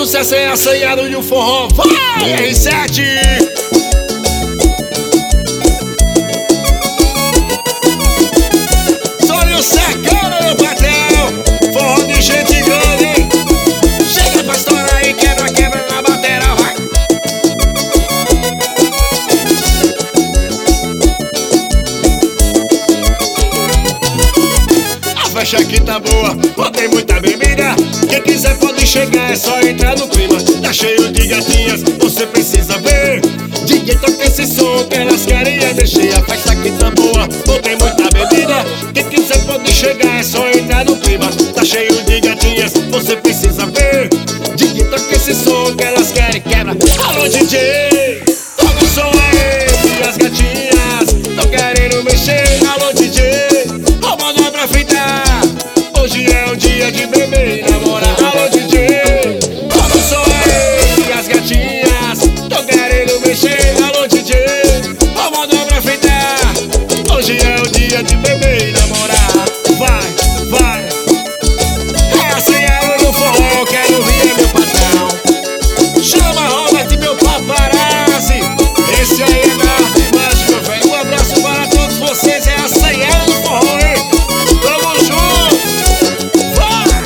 sucesso é assanhado e o forró. Vai, R7! Sonho sacana, meu patrão. Forró de gente grande, hein? Chega pra estourar aí, quebra, quebra na bateria, vai. A festa aqui tá boa, botei muita bebida. Quem quiser pode chegar, é só entrar no clima. Tá cheio de gatinhas, você precisa ver. DJ toca esse som que elas querem é mexer. A festa aqui tá boa, botei muita bebida. Quem quiser pode chegar, é só entrar no clima. Tá cheio de gatinhas, você precisa ver. DJ toca esse som que elas querem, quebra. Alô DJ, toca o som aí, e as gatinhas tão querendo mexer. Alô DJ, ó manda pra fritar. Hoje é o dia de beber e namorar. Alô DJ, toca o som aí, e as gatinhas tão querendo mexer. Alô DJ, ó manda pra fritar. Hoje é o dia de beber e namorar. Vai, vai. É assim eu no forró, quero ver meu patrão. Chama Robert, meu paparazzi. Esse aí é da arte mágica, velho. Um abraço para todos vocês. É assim eu no forró, hein? Tamo junto. Vai.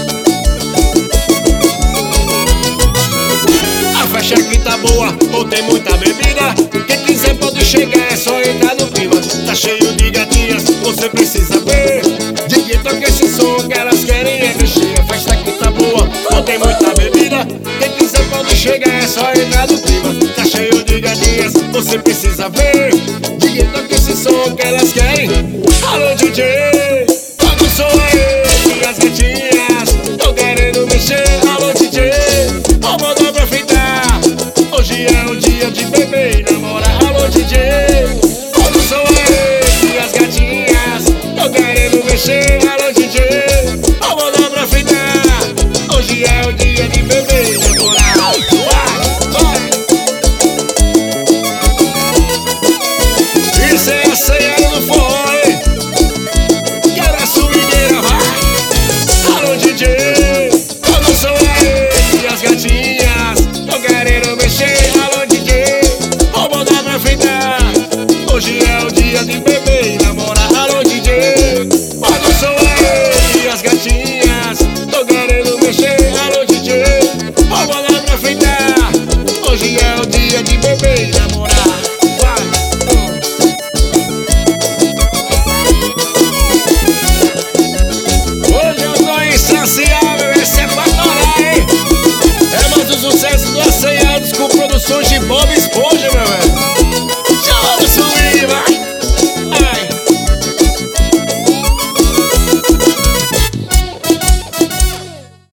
A festa aqui tá boa, botei muita bebida. Quem quiser pode chegar, é só entrar no clima. Tá cheio de gatinhas, você precisa ver. DJ toca esse som que elas querem é mexer. A festa aqui tá boa, botei muita bebida. Quem quiser pode chegar, é só entrar no clima. Tá cheio de gatinhas, você precisa ver. DJ toca esse som que elas querem. Alô DJ, toca o som aí, e as gatinhas tão querendo mexer. Alô DJ, ó manda pra fritar. Hoje é o dia de beber e namorar. Alô DJ, toca o som aí, e as gatinhas tão querendo mexer. Alô DJ, ó manda pra fritar. Hoje é o dia de beber e namorar. Vai, vai. Isso é a ceia do forró, hein? Quebra a swingueira, vai. Alô DJ, toca o som aí, e as gatinhas tão querendo mexer. Alô DJ, ó manda pra fritar. Hoje é o dia de beber e namorar. Alô DJ, toca o som aí, e as gatinhas tão querendo mexer. Alô DJ, ó manda pra fritar. Hoje é o dia de beber e namorar. Vai. Hoje eu tô insaciável, esse é pra torar, hein? É mais um sucesso do Assanhados com produções de Bob Esponja, meu velho.